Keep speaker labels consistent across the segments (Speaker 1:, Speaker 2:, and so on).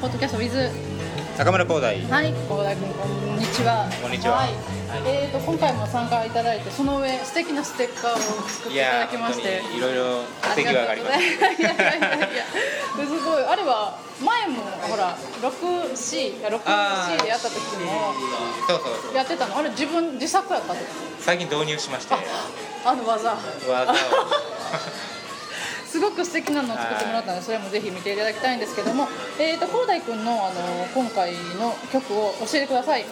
Speaker 1: ポッドキャスト with
Speaker 2: 中村光大。
Speaker 1: はい、光大君こんにちは。
Speaker 2: こんにちは。
Speaker 1: はい、今回も参加いただいて、その上素敵なステッカーを作っていただきまして、
Speaker 2: いろいろ手際があります。
Speaker 1: いやすごい。あれは前もほら 6C でやった時も
Speaker 2: そう
Speaker 1: やってたの。あれ自作やったと。
Speaker 2: 最近導入しまして、
Speaker 1: あの技をすごく素敵なのを作ってもらったので、それもぜひ見ていただきたいんですけども、光大君の今回の曲を教えてください。イ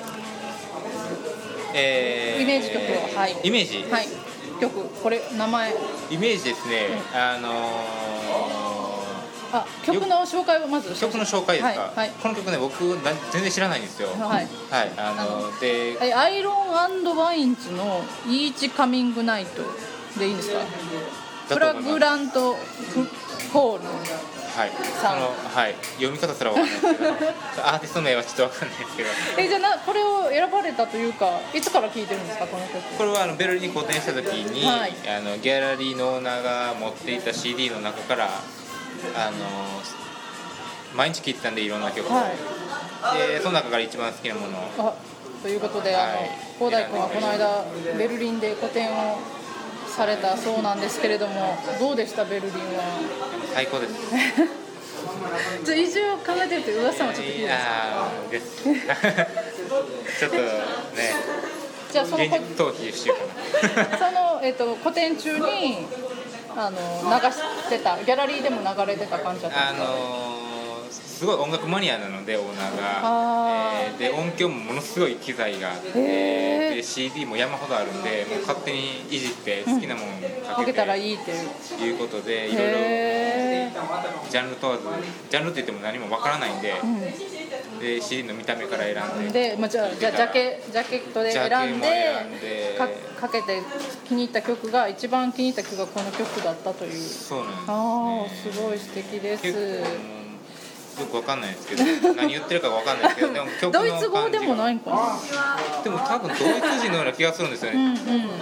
Speaker 1: メージ曲を、はい、
Speaker 2: イメージ、
Speaker 1: はい、曲、これ名前
Speaker 2: イメージですね、
Speaker 1: 曲の紹介をまず。
Speaker 2: 曲の紹介ですか、
Speaker 1: はいはい、
Speaker 2: この曲ね、僕全然知らないんですよ。
Speaker 1: はい、
Speaker 2: で
Speaker 1: アイロン&ワインズのイーチカミングナイトでいいんですか？フラグラントホール、
Speaker 2: はい、はい、読み方すらわかんないですけどアーティスト名はちょっとわかんないですけど
Speaker 1: じゃあこれを選ばれたというか、いつから聴いてるんですか、この曲？
Speaker 2: これはベルリンに個展した時に、
Speaker 1: はい、
Speaker 2: ギャラリーのオーナーが持っていた CD の中から毎日聴いてたんで、いろんな曲を、はい、でその中から一番好きなものを
Speaker 1: ということで、光大君はこの間ベルリンで個展をされたそうなんですけれども、どうでしたベルリンは？
Speaker 2: 最高です
Speaker 1: じゃあ移住を考えてるという噂もちょっと聞いて
Speaker 2: ですちょっとね、
Speaker 1: じゃあその
Speaker 2: 現実逃避しようかな
Speaker 1: その、個展中に流してた、ギャラリーでも流れてた感じだったんですか？
Speaker 2: すごい音楽マニアなので、オーナーが、で音響もものすごい機材があって、で CD も山ほどあるんで、もう勝手にいじって好きなものかけて、
Speaker 1: たらいいって
Speaker 2: いうことで、いろいろジャンル問わず、ジャンルって言っても何もわからないんで、で CD の見た目から選んで、
Speaker 1: じゃあジャケットで選んでかけて、気に入った曲が、一番気に入った曲がこの曲だったという。
Speaker 2: そうなんですね。
Speaker 1: すごい素敵です。
Speaker 2: よくわかんないですけど、何言ってるかわかんないですけど、でも曲の
Speaker 1: ドイツ語でもないんか
Speaker 2: な。でも多分ドイツ人のような気がするんですよね。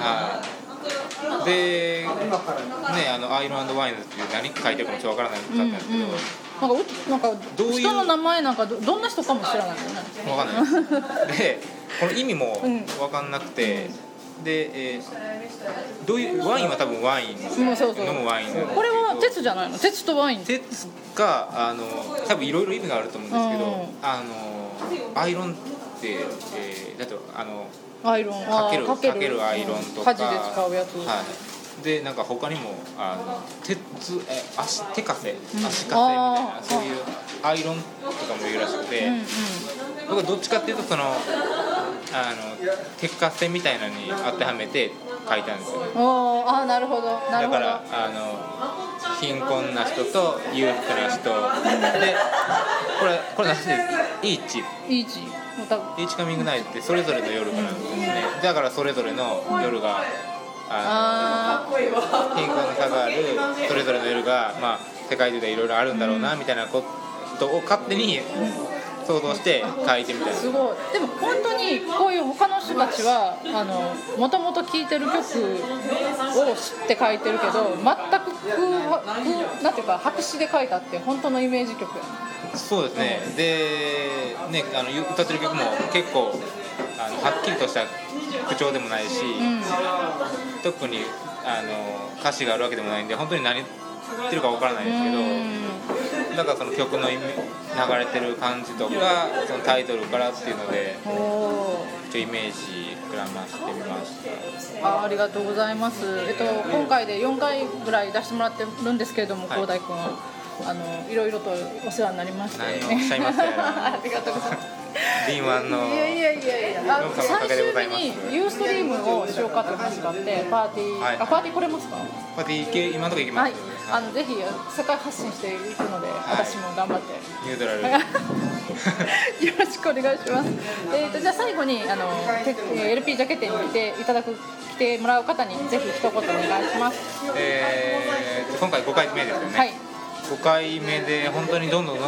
Speaker 2: で、ね、アイロン&ワインズっていう何書いてるかもちょっとわからないかったんですけど、
Speaker 1: なんか人の名前なんかどんな人かも知らないよね。
Speaker 2: わかんないです。で、この意味もわかんなくて、で、どういうワインは多分ワイン、飲むワイン。
Speaker 1: これは鉄じゃないの？鉄とワイン。
Speaker 2: 鉄が多分いろいろ意味があると思うんですけど、アイロンって、だと
Speaker 1: アイロン
Speaker 2: かけるアイロンとか、
Speaker 1: 家事で使うやつ。
Speaker 2: はい。でなんか他にも手かせ、足かせみたいな、そういうアイロンとかも言うらしくて、僕はどっちかっていうと鉄かせみたいなのに当てはめて書いたんですよ。
Speaker 1: なるほど。
Speaker 2: だから貧困な人と裕福な人で、これ何でイーチカミングナイトってそれぞれの夜からなんですね。だからそれぞれの夜が貧困の差があるそれぞれの夜が、世界中でいろいろあるんだろうな、みたいなことを勝手に想像して書いてみたいな。
Speaker 1: すごい。でも本当にこういう他の人たちはもともと聴いてる曲を知って書いてるけど、全くなんていうか白紙で書いたって本当のイメージ曲や。
Speaker 2: そうですね。でね、歌ってる曲も結構はっきりとした口調でもないし、特に歌詞があるわけでもないんで、本当に何言ってるかわからないですけど、だからその曲の流れてる感じとか、そのタイトルからっていうのでイメージ膨らましてみました。
Speaker 1: ありがとうございます。今回で4回ぐらい出してもらってるんですけれども、光大君はいろいろとお世話になりまして。
Speaker 2: 何をおっしゃいますか。
Speaker 1: ありがとうございます。
Speaker 2: 敏腕の
Speaker 1: 最終日にユーストリームをしようかという話があって、パーティー来れますか？
Speaker 2: パーティー今のところ行きます。
Speaker 1: ぜひ世界発信していくので、私も頑張って
Speaker 2: ニュートラル
Speaker 1: よろしくお願いします。じゃあ最後にLP ジャケ店に来てもらう方にぜひ一言お願いします。
Speaker 2: 今回5回目ですよね。はい、5回目で本当にどんどん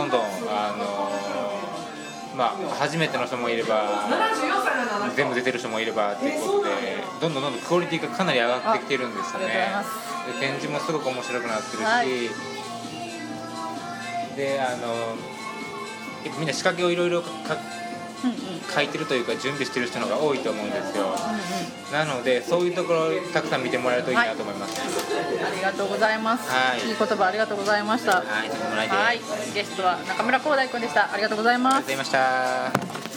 Speaker 2: 初めての人もいれば全部出てる人もいればということで、どんどんクオリティがかなり上がってきてるんですよね。で展示もすごく面白くなってるし、で結構みんな仕掛けをいろいろ書いてるというか準備してる人の方が多いと思うんですよ、なのでそういうところをたくさん見てもらえるといいなと思います、
Speaker 1: ありがとうございます、いい言葉ありがとうございました。
Speaker 2: はい、とんでもないです。
Speaker 1: ゲストは中村光大君でした。ありがとうございます。
Speaker 2: ありがとうございました。